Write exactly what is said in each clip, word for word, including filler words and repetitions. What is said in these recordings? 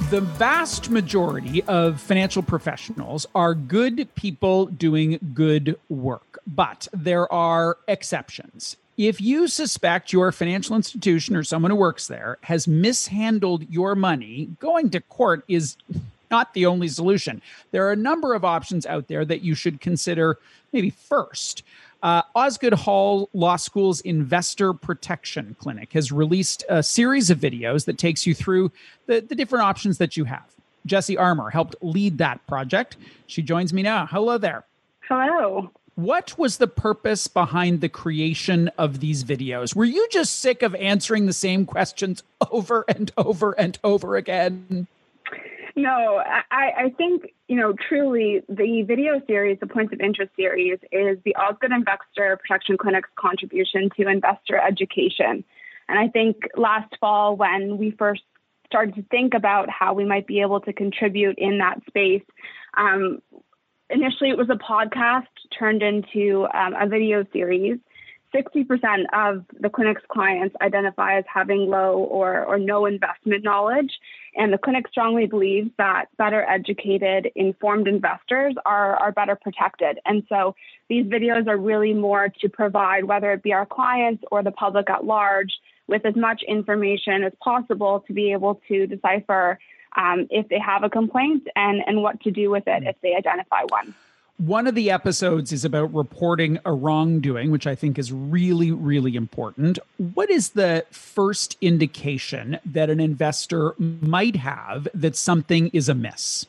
The vast majority of financial professionals are good people doing good work, but there are exceptions. If you suspect your financial institution or someone who works there has mishandled your money, going to court is not the only solution. There are a number of options out there that you should consider maybe first. Uh, Osgoode Hall Law School's Investor Protection Clinic has released a series of videos that takes you through the, the different options that you have. Jessie Armour helped lead that project. She joins me now. Hello there. Hello. What was the purpose behind the creation of these videos? Were you just sick of answering the same questions over and over and over again? No, I, I think, you know, truly the video series, the Points of Interest series, is the Osgoode Investor Protection Clinic's contribution to investor education. And I think last fall, when we first started to think about how we might be able to contribute in that space, um, initially it was a podcast turned into um, a video series. sixty percent of the clinic's clients identify as having low or, or no investment knowledge. And the clinic strongly believes that better educated, informed investors are, are better protected. And so these videos are really more to provide, whether it be our clients or the public at large, with as much information as possible to be able to decipher um, if they have a complaint and, and what to do with it if they identify one. One of the episodes is about reporting a wrongdoing, which I think is really, really important. What is the first indication that an investor might have that something is amiss?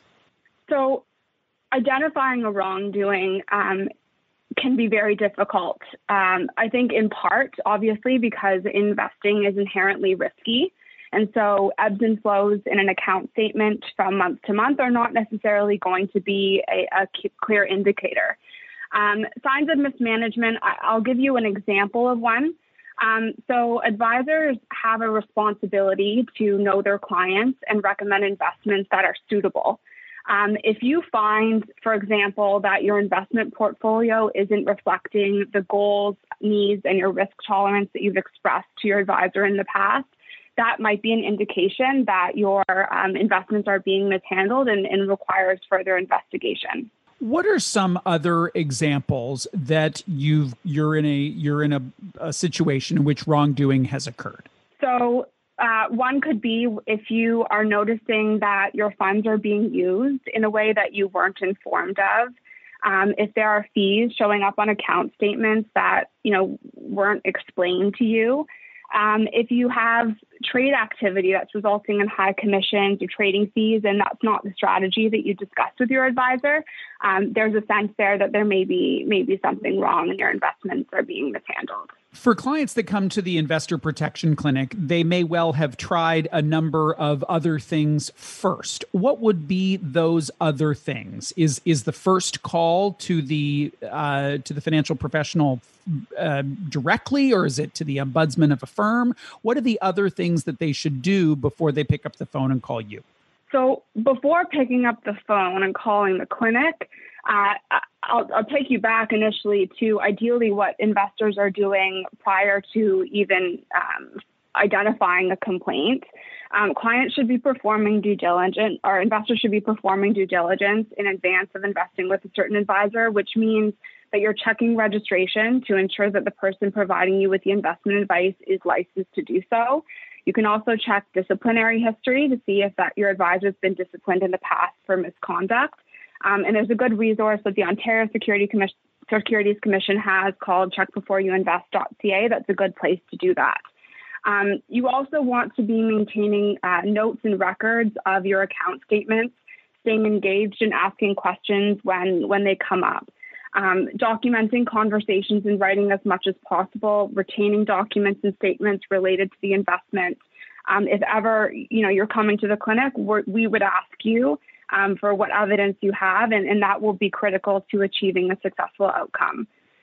So identifying a wrongdoing um, can be very difficult. Um, I think in part, obviously, because investing is inherently risky. And so ebbs and flows in an account statement from month to month are not necessarily going to be a, a clear indicator. Um, signs of mismanagement, I, I'll give you an example of one. Um, so advisors have a responsibility to know their clients and recommend investments that are suitable. Um, if you find, for example, that your investment portfolio isn't reflecting the goals, needs, and your risk tolerance that you've expressed to your advisor in the past, that might be an indication that your um, investments are being mishandled and, and requires further investigation. What are some other examples that you've you're in a you're in a, a situation in which wrongdoing has occurred? So uh, one could be if you are noticing that your funds are being used in a way that you weren't informed of. Um, if there are fees showing up on account statements that you know weren't explained to you. Um, if you have trade activity that's resulting in high commissions or trading fees, and that's not the strategy that you discussed with your advisor, um, there's a sense there that there may be, may be something wrong and your investments are being mishandled. For clients that come to the Investor Protection Clinic, they may well have tried a number of other things first. What would be those other things? Is is the first call to the uh, to the financial professional uh, directly, or is it to the ombudsman of a firm? What are the other things that they should do before they pick up the phone and call you? So before picking up the phone and calling the clinic, Uh, I'll, I'll take you back initially to ideally what investors are doing prior to even um, identifying a complaint. Um, clients should be performing due diligence, or investors should be performing due diligence in advance of investing with a certain advisor, which means that you're checking registration to ensure that the person providing you with the investment advice is licensed to do so. You can also check disciplinary history to see if that your advisor has been disciplined in the past for misconduct. Um, and there's a good resource that the Ontario Security Commission, Securities Commission has called check before you invest dot c a. That's a good place to do that. Um, you also want to be maintaining uh, notes and records of your account statements, staying engaged and asking questions when, when they come up. Um, documenting conversations in writing as much as possible, retaining documents and statements related to the investment. Um, if ever, you know, you're coming to the clinic, we're, we would ask you Um, for what evidence you have, and, and that will be critical to achieving a successful outcome.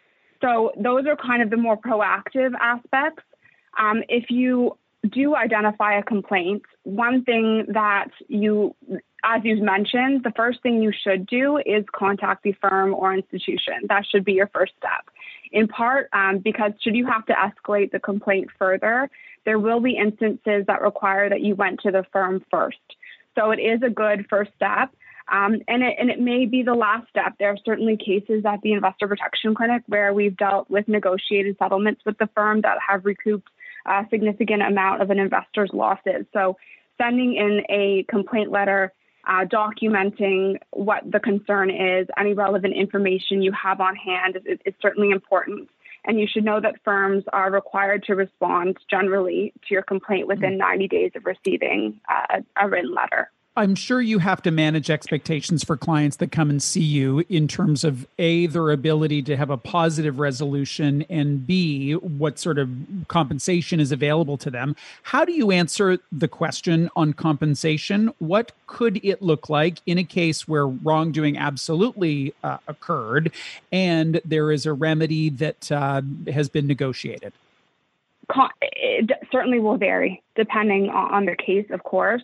So those are kind of the more proactive aspects. Um, if you do identify a complaint, one thing that you, as you've mentioned, the first thing you should do is contact the firm or institution. That should be your first step. In part, um, because should you have to escalate the complaint further, there will be instances that require that you went to the firm first. So it is a good first step. Um, and, it, and it may be the last step. There are certainly cases at the Investor Protection Clinic where we've dealt with negotiated settlements with the firm that have recouped a significant amount of an investor's losses. So sending in a complaint letter, uh, documenting what the concern is, any relevant information you have on hand is, is certainly important. And you should know that firms are required to respond generally to your complaint within ninety days of receiving uh, a written letter. I'm sure you have to manage expectations for clients that come and see you in terms of A, their ability to have a positive resolution, and B, what sort of compensation is available to them. How do you answer the question on compensation? What could it look like in a case where wrongdoing absolutely uh, occurred and there is a remedy that uh, has been negotiated? It certainly will vary depending on the case, of course.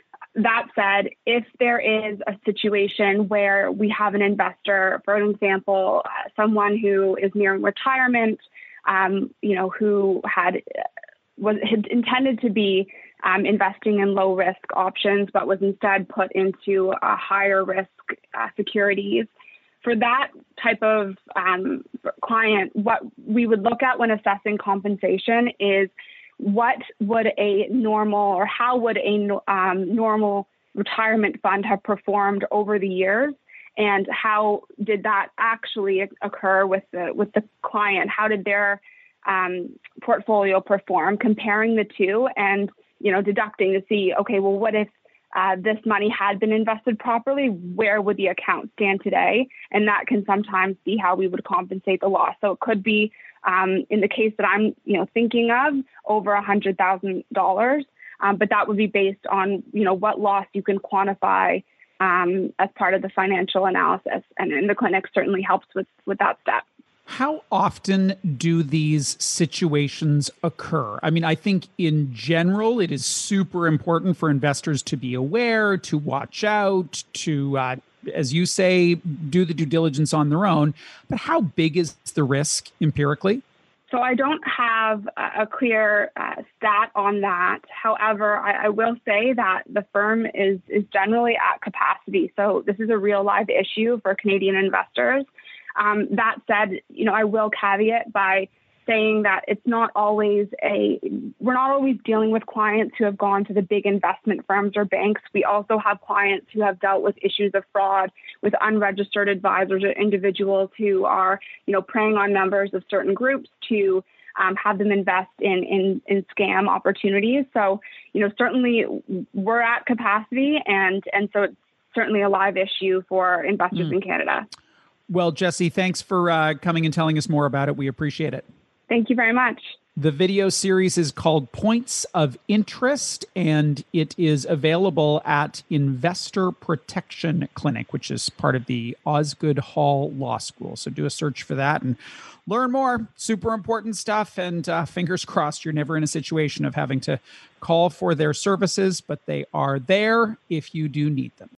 That said, if there is a situation where we have an investor, for example, uh, someone who is nearing retirement, um, you know, who had was had intended to be um, investing in low risk options, but was instead put into a higher risk uh, securities. For that type of um, client, what we would look at when assessing compensation is what would a normal or how would a um, normal retirement fund have performed over the years, and how did that actually occur with the with the client? How did their um, portfolio perform? Comparing the two, and you know, deducting to see, okay, well, what if uh, this money had been invested properly? Where would the account stand today? And that can sometimes be how we would compensate the loss. So it could be, Um, in the case that I'm, you know, thinking of, over a hundred thousand dollars, um, but that would be based on, you know, what loss you can quantify um, as part of the financial analysis, and, and the clinic certainly helps with with that step. How often do these situations occur? I mean, I think in general, it is super important for investors to be aware, to watch out, to uh, as you say, do the due diligence on their own. But how big is the risk empirically? So I don't have a clear uh, stat on that. However, I, I will say that the firm is is generally at capacity. So this is a real live issue for Canadian investors. Um, that said, you know, I will caveat by saying that it's not always a, we're not always dealing with clients who have gone to the big investment firms or banks. We also have clients who have dealt with issues of fraud with unregistered advisors or individuals who are, you know, preying on members of certain groups to um, have them invest in, in, in scam opportunities. So, you know, certainly we're at capacity, and, and so it's certainly a live issue for investors mm. in Canada. Well, Jessie, thanks for uh, coming and telling us more about it. We appreciate it. Thank you very much. The video series is called Points of Interest, and it is available at Investor Protection Clinic, which is part of the Osgoode Hall Law School. So do a search for that and learn more. Super important stuff. And uh, fingers crossed, you're never in a situation of having to call for their services, but they are there if you do need them.